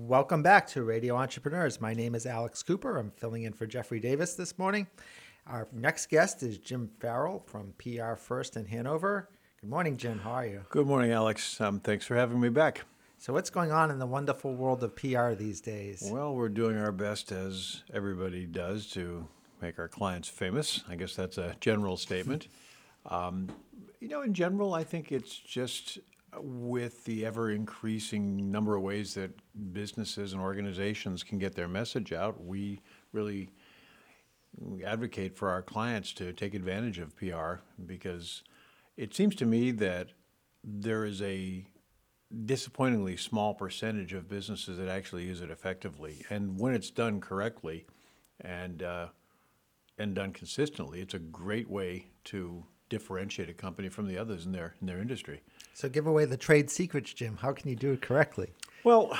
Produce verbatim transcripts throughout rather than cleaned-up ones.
welcome back to Radio Entrepreneurs. My name is Alex Cooper. I'm filling in for Jeffrey Davis this morning. Our next guest is Jim Farrell from P R First in Hanover. Good morning, Jim. How are you? Good morning, Alex. Um, thanks for having me back. So what's going on in the wonderful world of P R these days? Well, we're doing our best, as everybody does, to make our clients famous. I guess that's a general statement. um, you know, in general, I think it's just with the ever-increasing number of ways that businesses and organizations can get their message out, we really advocate for our clients to take advantage of P R, because it seems to me that there is a disappointingly small percentage of businesses that actually use it effectively. And when it's done correctly and uh, and done consistently, it's a great way to differentiate a company from the others in their in their industry. So give away the trade secrets, Jim. How can you do it correctly? Well,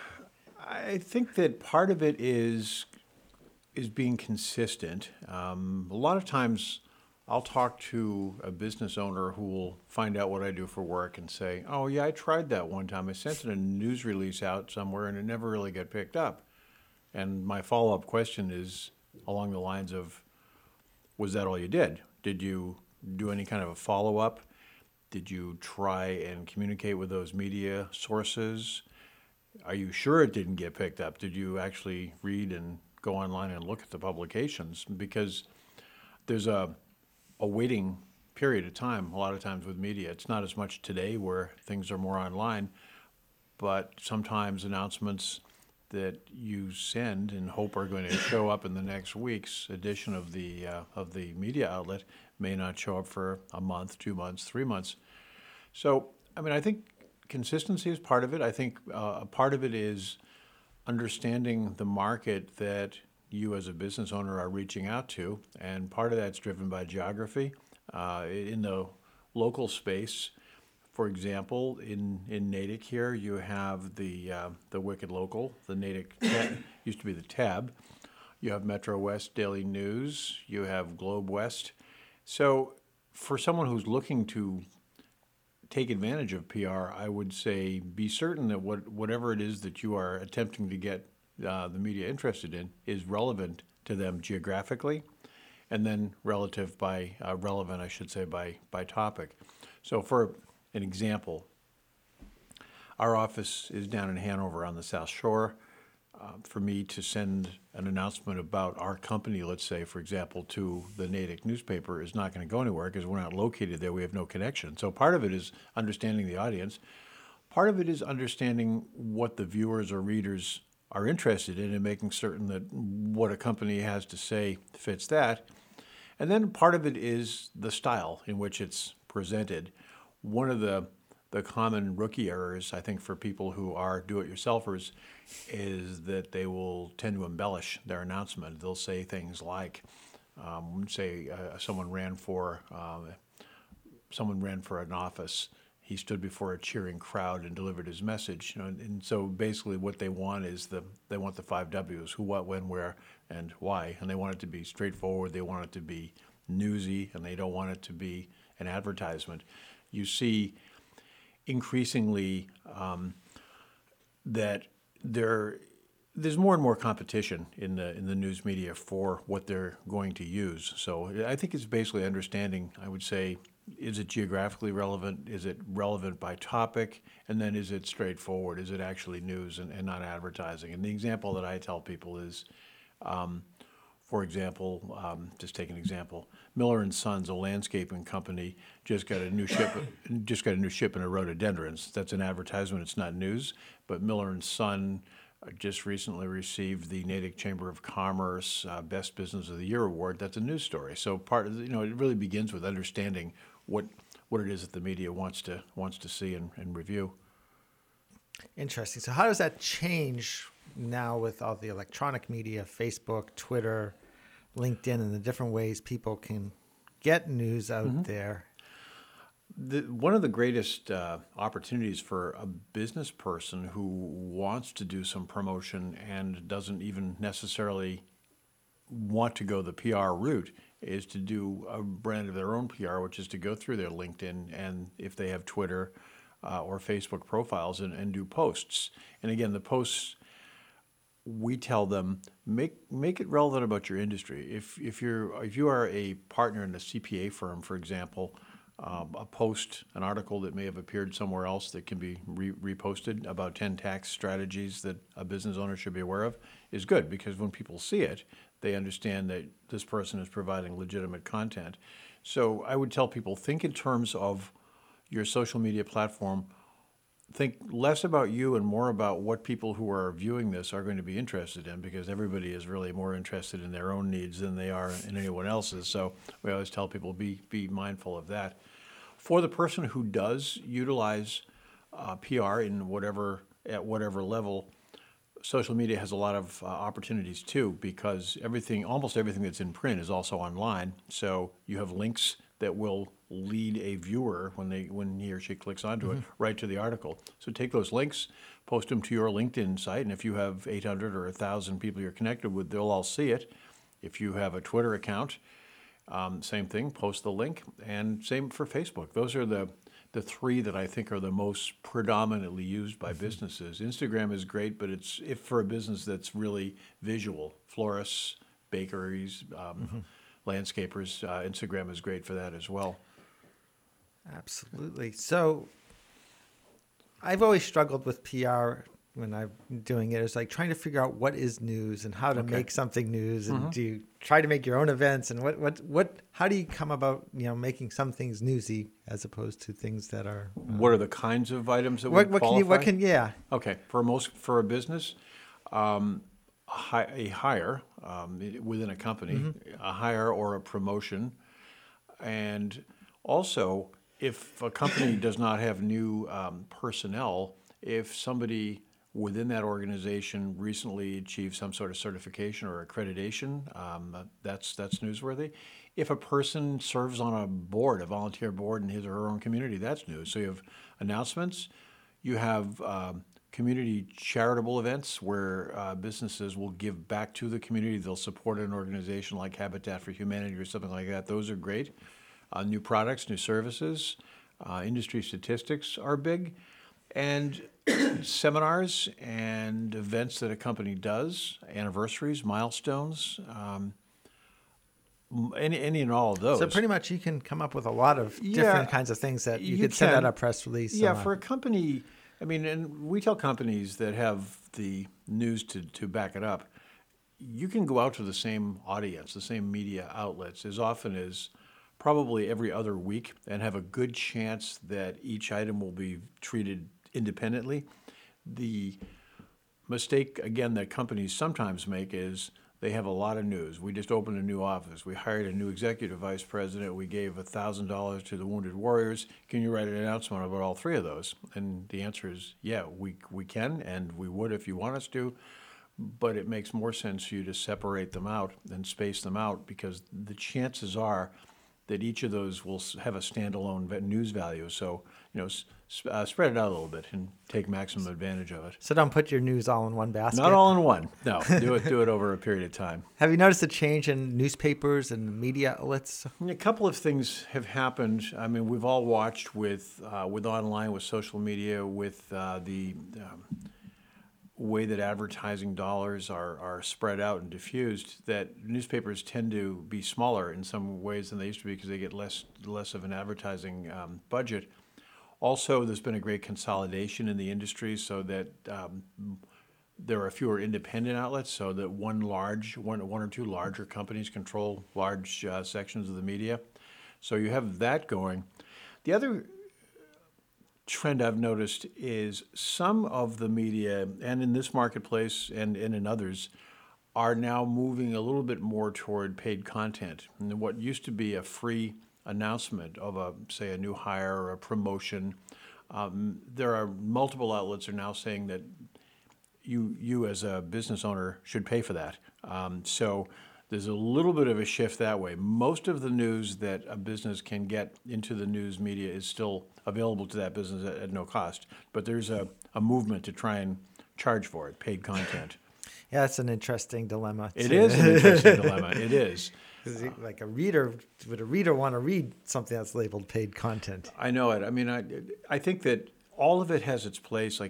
I think that part of it is is being consistent. Um, a lot of times I'll talk to a business owner who will find out what I do for work and say, oh, yeah, I tried that one time. I sent a news release out somewhere and it never really got picked up. And my follow-up question is along the lines of, was that all you did? Did you do any kind of a follow-up? Did you try and communicate with those media sources? Are you sure it didn't get picked up? Did you actually read and go online and look at the publications? Because there's a a waiting period of time a lot of times with media. It's not as much today where things are more online, but sometimes announcements that you send and hope are going to show up in the next week's edition of the uh, of the media outlet may not show up for a month, two months, three months. So, I mean, I think consistency is part of it. I think uh, a part of it is understanding the market that you as a business owner are reaching out to, and part of that's driven by geography. Uh, in the local space, for example, in, in Natick here, you have the uh, the Wicked Local, the Natick tab, used to be the Tab. You have Metro West Daily News. You have Globe West. So for someone who's looking to take advantage of P R, I would say be certain that what whatever it is that you are attempting to get uh, the media interested in is relevant to them geographically, and then relative by uh, relevant, I should say, by by topic. So for an example, our office is down in Hanover on the South Shore. Uh, for me to send an announcement about our company, let's say, for example, to the Natick newspaper is not going to go anywhere because we're not located there. We have no connection. So part of it is understanding the audience. Part of it is understanding what the viewers or readers are interested in and making certain that what a company has to say fits that. And then part of it is the style in which it's presented. One of the the common rookie errors, I think, for people who are do-it-yourselfers is that they will tend to embellish their announcement. They'll say things like, um, say uh, someone ran for uh, someone ran for an office. He stood before a cheering crowd and delivered his message. You know, and, and so basically, what they want is the they want the five W's: who, what, when, where, and why. And they want it to be straightforward. They want it to be newsy, and they don't want it to be an advertisement. You see increasingly um, that there there's more and more competition in the in the news media for what they're going to use. So I think it's basically understanding, I would say, is it geographically relevant? Is it relevant by topic? And then is it straightforward? Is it actually news and, and not advertising? And the example that I tell people is, um, for example, um, just take an example. Miller and Sons, a landscaping company, just got a new ship. just got a new shipment of rhododendrons. That's an advertisement. It's not news. But Miller and Son just recently received the Natick Chamber of Commerce uh, Best Business of the Year award. That's a news story. So part of the, you know it really begins with understanding what what it is that the media wants to wants to see and, and review. Interesting. So how does that change now with all the electronic media, Facebook, Twitter, LinkedIn, and the different ways people can get news out mm-hmm. there? The, one of the greatest uh, opportunities for a business person who wants to do some promotion and doesn't even necessarily want to go the P R route is to do a brand of their own P R, which is to go through their LinkedIn and if they have Twitter uh, or Facebook profiles and, and do posts. And again, the posts we tell them make make it relevant about your industry. If if you're if you are a partner in a C P A firm, for example, um, a post, an article that may have appeared somewhere else that can be re- reposted about ten tax strategies that a business owner should be aware of is good, because when people see it, they understand that this person is providing legitimate content. So I would tell people, think in terms of your social media platform. Think less about you and more about what people who are viewing this are going to be interested in, because everybody is really more interested in their own needs than they are in anyone else's. So we always tell people be be mindful of that. For the person who does utilize uh, P R in whatever at whatever level, social media has a lot of uh, opportunities too, because everything, almost everything that's in print is also online. So you have links that will lead a viewer when they when he or she clicks onto mm-hmm. it right to the article. So take those links, post them to your LinkedIn site, and if you have eight hundred or one thousand people you're connected with, they'll all see it. If you have a Twitter account, um, same thing, post the link, and same for Facebook. Those are the the three that I think are the most predominantly used by mm-hmm. businesses. Instagram is great, but it's if for a business that's really visual, florists, bakeries, um, mm-hmm. landscapers, uh, Instagram is great for that as well. Absolutely. So I've always struggled with P R when I'm doing it. It's like trying to figure out what is news and how to okay. make something news. And mm-hmm. do you try to make your own events? And what, what, what, how do you come about, you know, making some things newsy as opposed to things that are... Um, what are the kinds of items that what, would what qualify? Can you, what can, yeah. Okay. For most, for a business, um, a hire um, within a company, mm-hmm. a hire or a promotion, and also... if a company does not have new um, personnel, if somebody within that organization recently achieved some sort of certification or accreditation, um, that's that's newsworthy. If a person serves on a board, a volunteer board in his or her own community, that's news. So you have announcements, you have um, community charitable events where uh, businesses will give back to the community. They'll support an organization like Habitat for Humanity or something like that. Those are great. Uh, new products, new services, uh, industry statistics are big, and seminars and events that a company does, anniversaries, milestones, um, any, any and all of those. So pretty much you can come up with a lot of yeah, different kinds of things that you, you could send out a press release. Yeah, for a company, I mean, and we tell companies that have the news to, to back it up, you can go out to the same audience, the same media outlets as often as probably every other week, and have a good chance that each item will be treated independently. The mistake, again, that companies sometimes make is they have a lot of news. We just opened a new office. We hired a new executive vice president. We gave one thousand dollars to the Wounded Warriors. Can you write an announcement about all three of those? And the answer is, yeah, we we can, and we would if you want us to. But it makes more sense for you to separate them out and space them out, because the chances are that each of those will have a standalone news value. So, you know, uh, spread it out a little bit and take maximum advantage of it. So don't put your news all in one basket. Not all in one. No, do it do it over a period of time. Have you noticed a change in newspapers and media outlets? A couple of things have happened. I mean, we've all watched with uh, with online, with social media, with uh, the um, way that advertising dollars are, are spread out and diffused, that newspapers tend to be smaller in some ways than they used to be because they get less less of an advertising um, budget. Also, there's been a great consolidation in the industry, so that um, there are fewer independent outlets, so that one large, one, one or two larger companies control large uh, sections of the media. So you have that going. The other trend I've noticed is some of the media, and in this marketplace and, and in others, are now moving a little bit more toward paid content. And what used to be a free announcement of a, say, a new hire or a promotion, um, there are multiple outlets are now saying that you you as a business owner should pay for that. Um, so there's a little bit of a shift that way. Most of the news that a business can get into the news media is still available to that business at, at no cost. But there's a, a movement to try and charge for it, paid content. Yeah, that's an interesting dilemma. It is an interesting dilemma. It is. Like a reader, would a reader want to read something that's labeled paid content? I know it. I mean, I, I think that all of it has its place. Like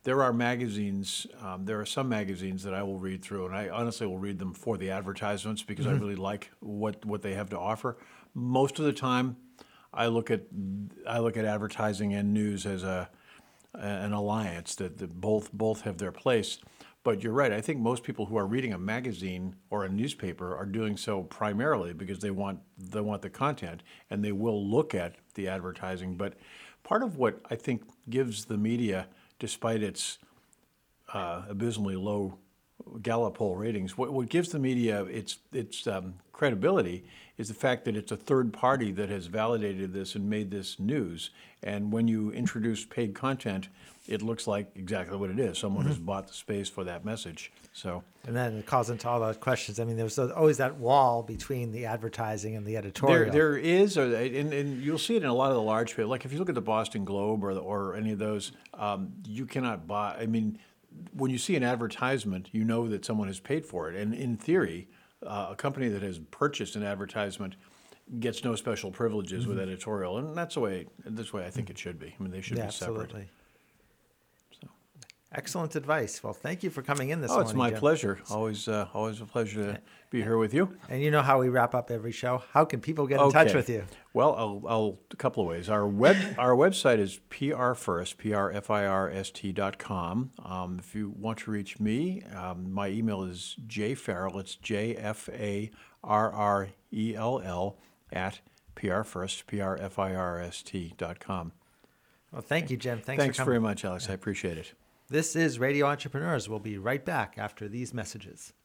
there are magazines, um, there are some magazines that I will read through, and I honestly will read them for the advertisements because I really like what, what they have to offer. Most of the time, I look at I look at advertising and news as a an alliance that, that both both have their place. But you're right. I think most people who are reading a magazine or a newspaper are doing so primarily because they want they want the content, and they will look at the advertising. But part of what I think gives the media, despite its uh, abysmally low Gallup poll ratings, what, what gives the media its its um, credibility is the fact that it's a third party that has validated this and made this news. And when you introduce paid content, it looks like exactly what it is. Someone has bought the space for that message. So, And then it calls into all those questions. I mean, there's always that wall between the advertising and the editorial. There, there is, or, and, and you'll see it in a lot of the large papers. Like if you look at the Boston Globe or the, or any of those, um, you cannot buy. I mean, when you see an advertisement, you know that someone has paid for it. And in theory, uh, a company that has purchased an advertisement gets no special privileges mm-hmm. with editorial, and that's the way. That's the way I think it should be. I mean, they should yeah, be separate. Absolutely. So, excellent advice. Well, thank you for coming in this oh, morning. it's my Jim. pleasure. Always, uh, always a pleasure to be here with you. And you know how we wrap up every show. How can people get in okay. touch with you? Well, I'll, I'll a couple of ways. Our web, our website is P R First, P R F I R S T dot com. Um, if you want to reach me, um, my email is jfarrell. It's J F A R R E L L at P R First, P R F I R S T dot com. Well, thank you, Jim. Thanks, Thanks for coming. very much, Alex. I appreciate it. This is Radio Entrepreneurs. We'll be right back after these messages.